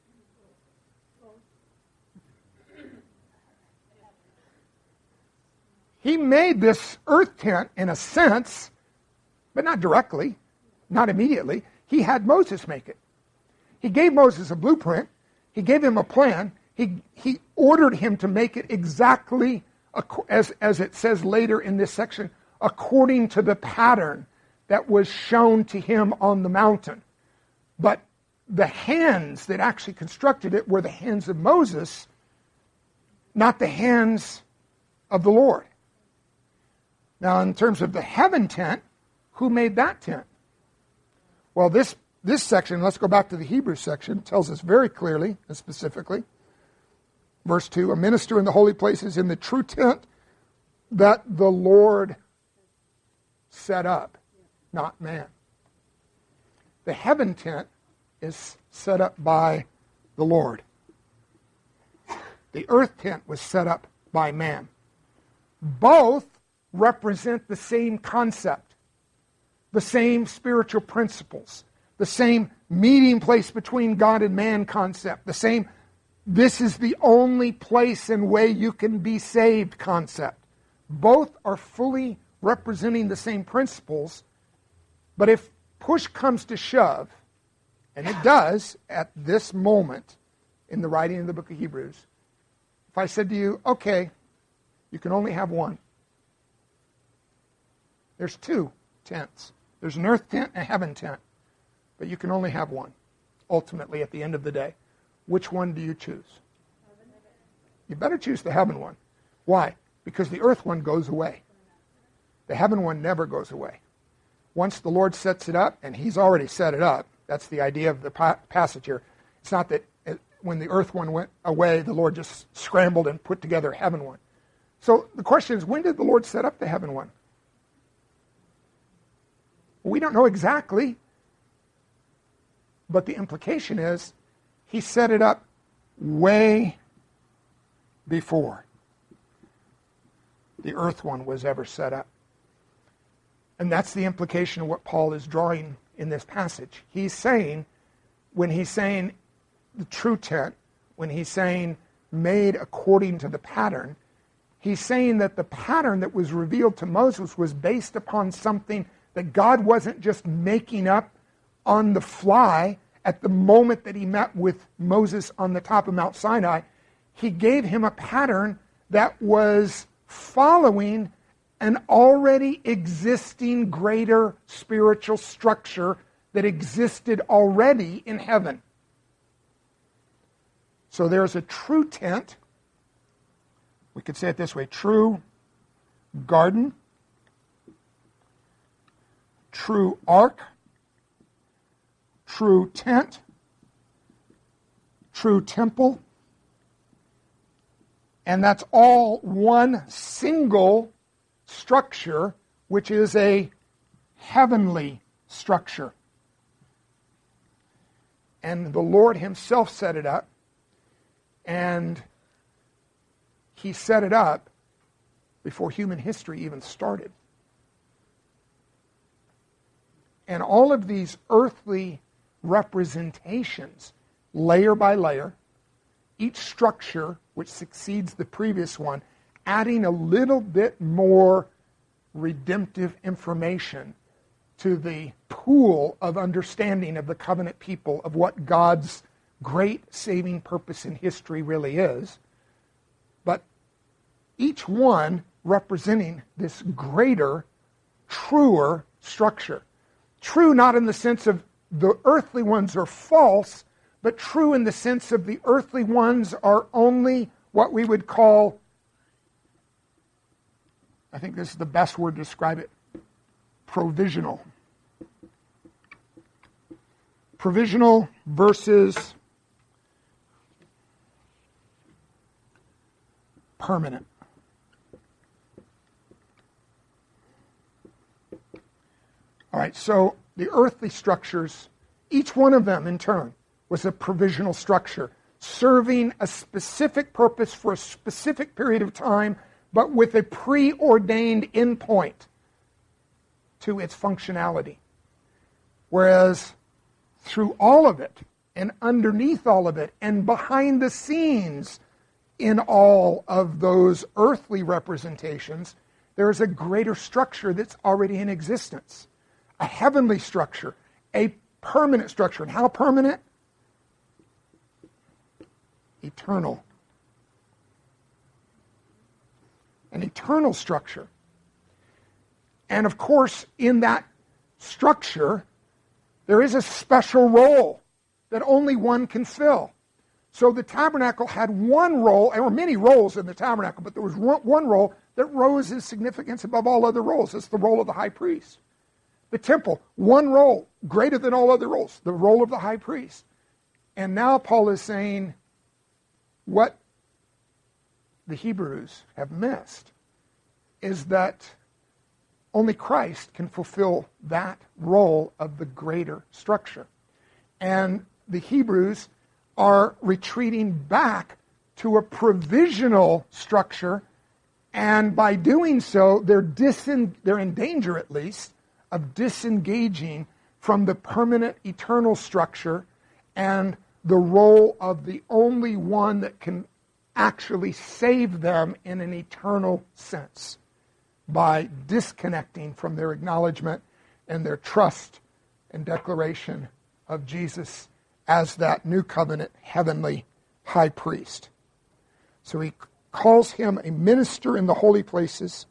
He made this earth tent in a sense, but not directly, not immediately. He had Moses make it. He gave Moses a blueprint. He gave him a plan. He, he ordered him to make it exactly, as, as it says later in this section, according to the pattern that was shown to him on the mountain. But the hands that actually constructed it were the hands of Moses, not the hands of the Lord. Now, in terms of the heaven tent, who made that tent? Well, this this section, let's go back to the Hebrew section, tells us very clearly and specifically. Verse two, a minister in the holy places in the true tent that the Lord set up, not man. The heaven tent is set up by the Lord. The earth tent was set up by man. Both represent the same concept, the same spiritual principles, the same meeting place between God and man concept, the same this is the only place and way you can be saved concept. Both are fully representing the same principles, but if push comes to shove, and it does at this moment in the writing of the book of Hebrews, if I said to you, okay, you can only have one. There's two tents. There's an earth tent and a heaven tent. But you can only have one, ultimately, at the end of the day. Which one do you choose? You better choose the heaven one. Why? Because the earth one goes away. The heaven one never goes away. Once the Lord sets it up, and he's already set it up, that's the idea of the pa- passage here. It's not that it, when the earth one went away, the Lord just scrambled and put together heaven one. So the question is, when did the Lord set up the heaven one? Well, we don't know exactly, but the implication is he set it up way before the earth one was ever set up. And that's the implication of what Paul is drawing in this passage. He's saying, when he's saying the true tent, when he's saying made according to the pattern, he's saying that the pattern that was revealed to Moses was based upon something that God wasn't just making up on the fly at the moment that he met with Moses on the top of Mount Sinai. He gave him a pattern that was following an already existing greater spiritual structure that existed already in heaven. So there's a true tent. We could say it this way: true garden, true ark, true tent, true temple. And that's all one single structure, which is a heavenly structure. And the Lord himself set it up. And he set it up before human history even started. And all of these earthly representations, layer by layer, each structure which succeeds the previous one, adding a little bit more redemptive information to the pool of understanding of the covenant people of what God's great saving purpose in history really is. But each one representing this greater, truer structure. True not in the sense of the earthly ones are false, but true in the sense of the earthly ones are only what we would call, I think this is the best word to describe it, provisional. Provisional versus permanent. All right, so the earthly structures, each one of them in turn was a provisional structure, serving a specific purpose for a specific period of time, but with a preordained endpoint to its functionality. Whereas through all of it, and underneath all of it, and behind the scenes in all of those earthly representations, there is a greater structure that's already in existence. A heavenly structure, a permanent structure. And how permanent? Eternal. An eternal structure. And of course, in that structure, there is a special role that only one can fill. So the tabernacle had one role, there were many roles in the tabernacle, but there was one role that rose in significance above all other roles. It's the role of the high priest. The temple, one role, greater than all other roles, the role of the high priest. And now Paul is saying what the Hebrews have missed is that only Christ can fulfill that role of the greater structure. And the Hebrews are retreating back to a provisional structure, and by doing so, they're, disen- they're in danger, at least, of disengaging from the permanent eternal structure and the role of the only one that can actually save them in an eternal sense by disconnecting from their acknowledgement and their trust and declaration of Jesus as that new covenant heavenly high priest. So he calls him a minister in the holy places,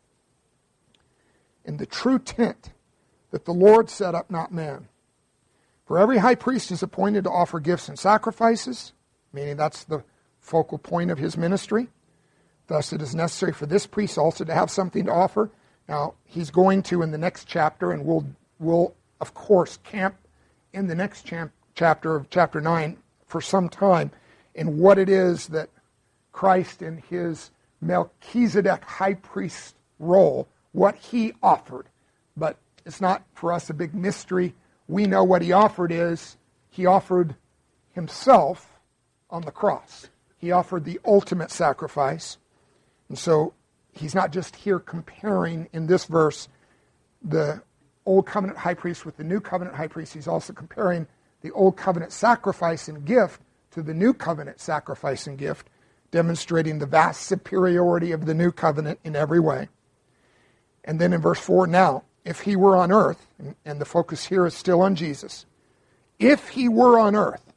in the true tent that the Lord set up, not man. For every high priest is appointed to offer gifts and sacrifices, meaning that's the focal point of his ministry. Thus it is necessary for this priest also to have something to offer. Now, he's going to in the next chapter, and we'll, we'll of course, camp in the next chap- chapter of chapter nine for some time in what it is that Christ in his Melchizedek high priest role, what he offered. But it's not for us a big mystery. We know what he offered is he offered himself on the cross. He offered the ultimate sacrifice. And so he's not just here comparing in this verse the old covenant high priest with the new covenant high priest. He's also comparing the old covenant sacrifice and gift to the new covenant sacrifice and gift, demonstrating the vast superiority of the new covenant in every way. And then in verse four, now, if he were on earth, and the focus here is still on Jesus, if he were on earth,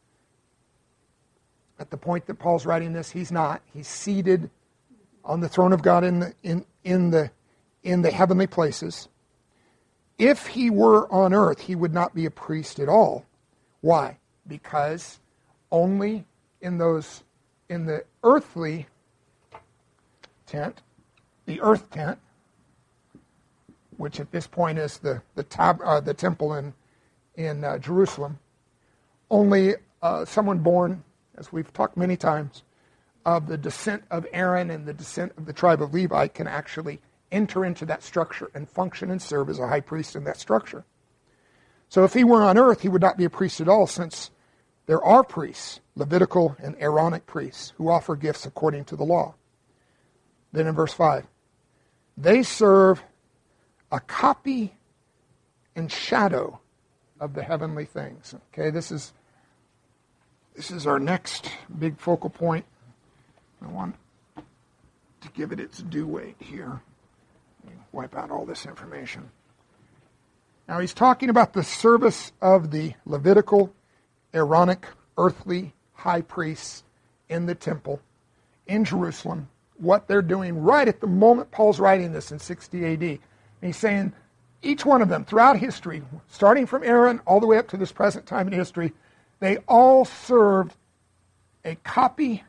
at the point that Paul's writing this, he's not. He's seated on the throne of God in the in in the in the heavenly places. If he were on earth, he would not be a priest at all. Why? Because only in those, in the earthly tent, the earth tent, which at this point is the the, tab, uh, the temple in in uh, Jerusalem, only uh, someone born, as we've talked many times, of the descent of Aaron and the descent of the tribe of Levi can actually enter into that structure and function and serve as a high priest in that structure. So if he were on earth, he would not be a priest at all, since there are priests, Levitical and Aaronic priests, who offer gifts according to the law. Then in verse five, they serve a copy and shadow of the heavenly things. Okay, this is this is our next big focal point. I want to give it its due weight here. Let me wipe out all this information. Now he's talking about the service of the Levitical, Aaronic, earthly high priests in the temple in Jerusalem, what they're doing right at the moment Paul's writing this in sixty A D. And he's saying each one of them throughout history, starting from Aaron all the way up to this present time in history, they all served a copy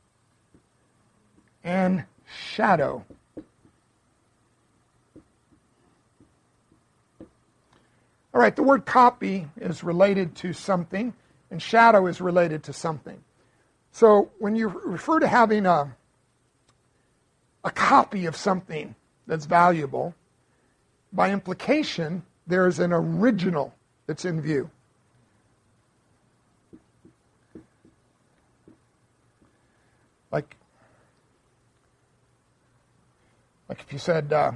and shadow. All right, the word copy is related to something, and shadow is related to something. So when you refer to having a, a copy of something that's valuable, by implication, there's an original that's in view. Like, like if you said, uh,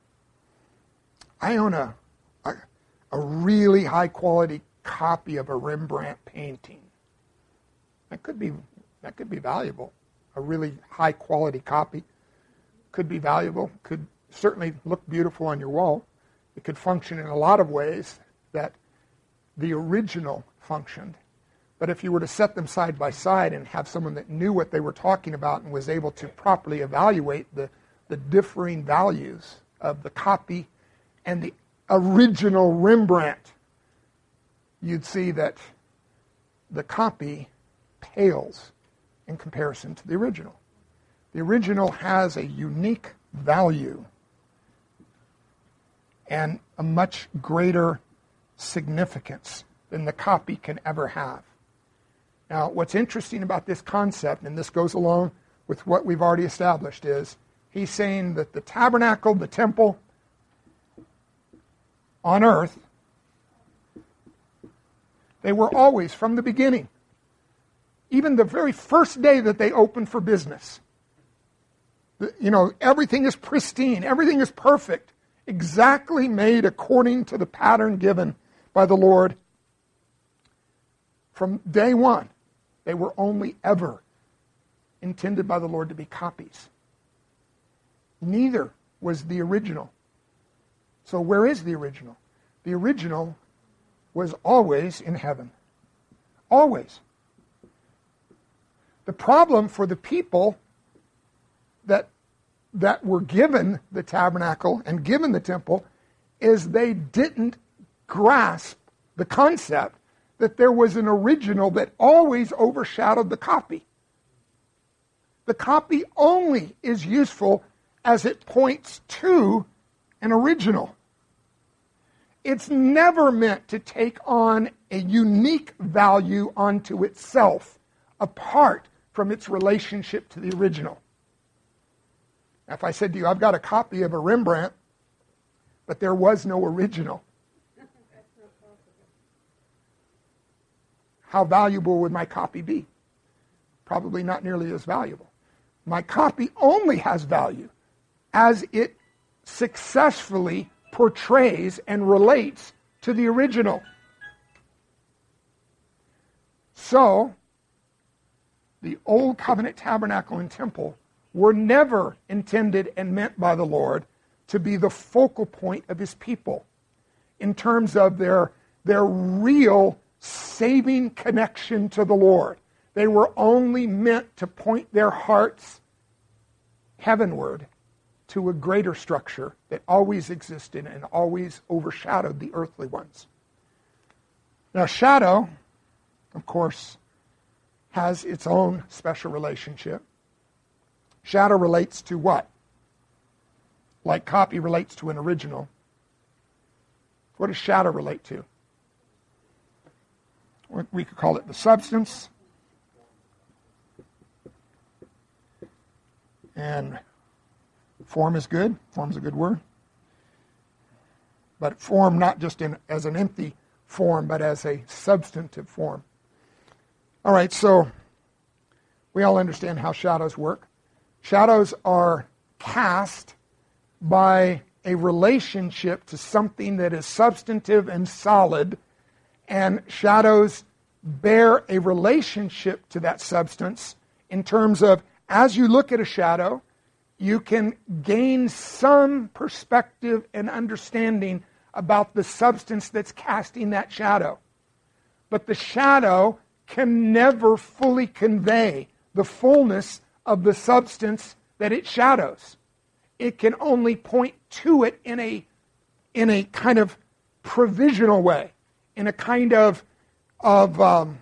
I own a, a a really high quality copy of a Rembrandt painting. That could be that could be valuable. A really high quality copy could be valuable, could certainly look beautiful on your wall. It could function in a lot of ways that the original functioned. But if you were to set them side by side and have someone that knew what they were talking about and was able to properly evaluate the, the differing values of the copy and the original Rembrandt, you'd see that the copy pales in comparison to the original. The original has a unique value and a much greater significance than the copy can ever have. Now, what's interesting about this concept, and this goes along with what we've already established, is he's saying that the tabernacle, the temple on earth, they were always, from the beginning, even the very first day that they opened for business, you know, everything is pristine, everything is perfect, exactly made according to the pattern given by the Lord from day one. They were only ever intended by the Lord to be copies. Neither was the original. So where is the original? The original was always in heaven. Always. The problem for the people that that were given the tabernacle and given the temple is they didn't grasp the concept that there was an original that always overshadowed the copy. The copy only is useful as it points to an original. It's never meant to take on a unique value onto itself, apart from its relationship to the original. Now, if I said to you, I've got a copy of a Rembrandt, but there was no original, how valuable would my copy be? Probably not nearly as valuable. My copy only has value as it successfully portrays and relates to the original. So, the Old Covenant tabernacle and temple were never intended and meant by the Lord to be the focal point of his people in terms of their, their real saving connection to the Lord. They were only meant to point their hearts heavenward to a greater structure that always existed and always overshadowed the earthly ones. Now, shadow, of course, has its own special relationship. Shadow relates to what? Like copy relates to an original. What does shadow relate to? We could call it the substance. And form is good. Form is a good word. But form not just in as an empty form, but as a substantive form. All right, so we all understand how shadows work. Shadows are cast by a relationship to something that is substantive and solid, and shadows bear a relationship to that substance in terms of, as you look at a shadow, you can gain some perspective and understanding about the substance that's casting that shadow. But the shadow can never fully convey the fullness of the substance that it shadows. It can only point to it in a in a kind of provisional way, in a kind of of um,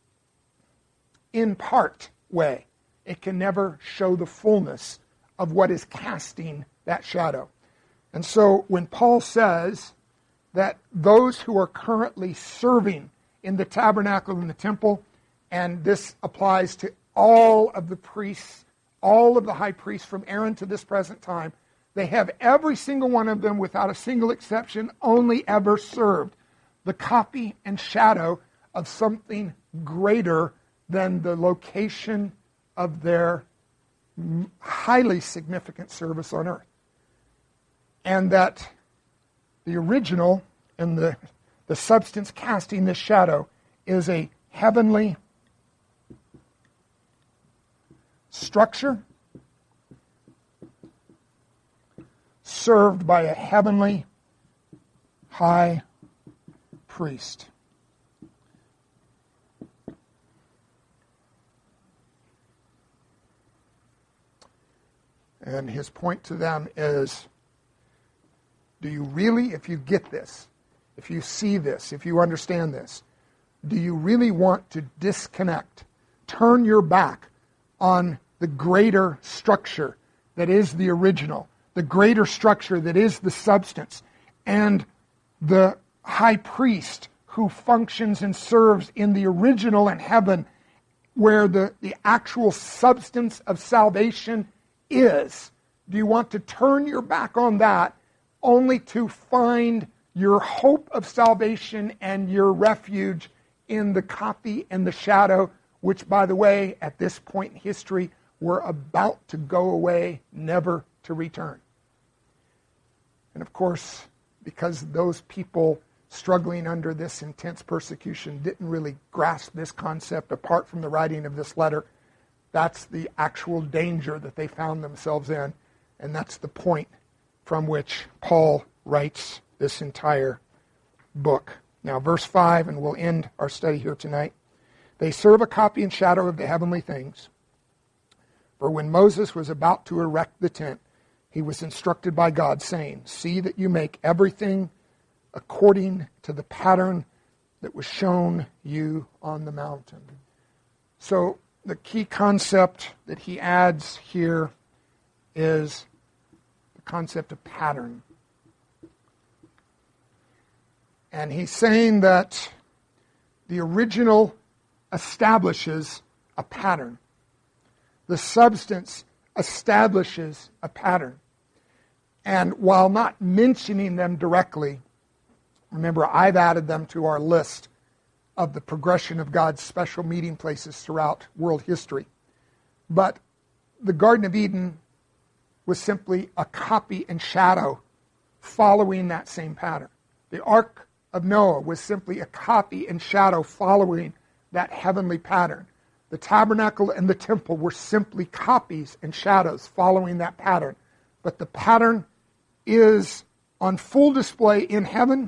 in part way. It can never show the fullness of what is casting that shadow. And so when Paul says that those who are currently serving in the tabernacle and the temple, and this applies to all of the priests, all of the high priests from Aaron to this present time, they have every single one of them, without a single exception, only ever served the copy and shadow of something greater than the location of their highly significant service on earth. And that the original and the, the substance casting this shadow is a heavenly structure served by a heavenly high priest. And his point to them is, do you really, if you get this, if you see this, if you understand this, do you really want to disconnect, turn your back on the greater structure that is the original, the greater structure that is the substance, and the high priest who functions and serves in the original in heaven, where the, the actual substance of salvation is? Do you want to turn your back on that only to find your hope of salvation and your refuge in the copy and the shadow, which, by the way, at this point in history, were about to go away, never to return? And of course, because those people struggling under this intense persecution didn't really grasp this concept apart from the writing of this letter, that's the actual danger that they found themselves in. And that's the point from which Paul writes this entire book. Now, verse five, and we'll end our study here tonight. They serve a copy and shadow of the heavenly things. For when Moses was about to erect the tent, he was instructed by God, saying, see that you make everything according to the pattern that was shown you on the mountain. So the key concept that he adds here is the concept of pattern. And he's saying that the original establishes a pattern. The substance establishes a pattern. And while not mentioning them directly, remember, I've added them to our list of the progression of God's special meeting places throughout world history. But the Garden of Eden was simply a copy and shadow following that same pattern. The Ark of Noah was simply a copy and shadow following that heavenly pattern. The tabernacle and the temple were simply copies and shadows following that pattern. But the pattern is on full display in heaven.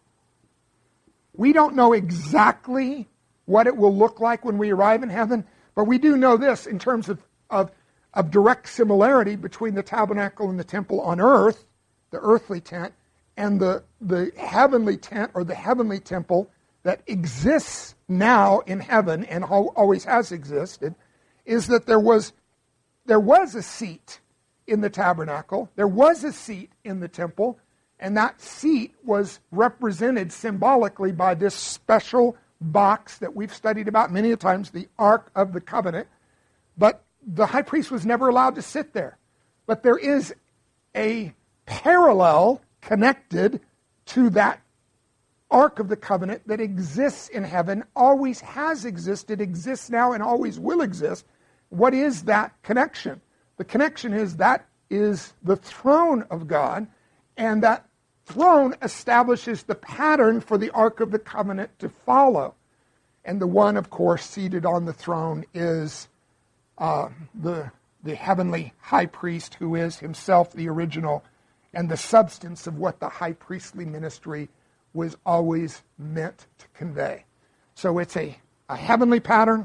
We don't know exactly what it will look like when we arrive in heaven, but we do know this in terms of, of, of direct similarity between the tabernacle and the temple on earth, the earthly tent, and the, the heavenly tent or the heavenly temple that exists now in heaven and always has existed, is that there was there was a seat in the tabernacle, there was a seat in the temple, and that seat was represented symbolically by this special box that we've studied about many times, the Ark of the Covenant. But the high priest was never allowed to sit there. But there is a parallel connected to that Ark of the Covenant that exists in heaven, always has existed, exists now, and always will exist. What is that connection? The connection is that is the throne of God, and that throne establishes the pattern for the Ark of the Covenant to follow. And the one, of course, seated on the throne is uh, the, the heavenly high priest, who is himself the original and the substance of what the high priestly ministry was always meant to convey. So it's a, a heavenly pattern,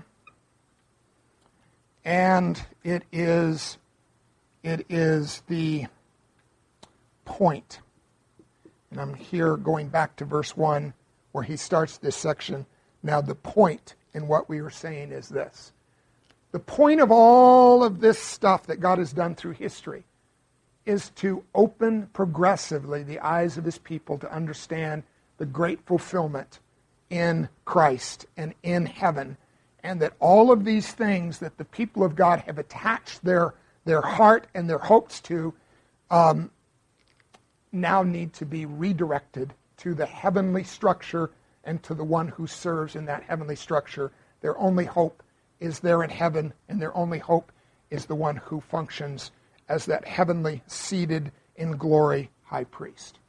and it is it is the point. And I'm here going back to verse one where he starts this section. Now the point in what we were saying is this. The point of all of this stuff that God has done through history is to open progressively the eyes of his people to understand the great fulfillment in Christ and in heaven, and that all of these things that the people of God have attached their, their heart and their hopes to um, now need to be redirected to the heavenly structure and to the one who serves in that heavenly structure. Their only hope is there in heaven, and their only hope is the one who functions as that heavenly, seated in glory high priest.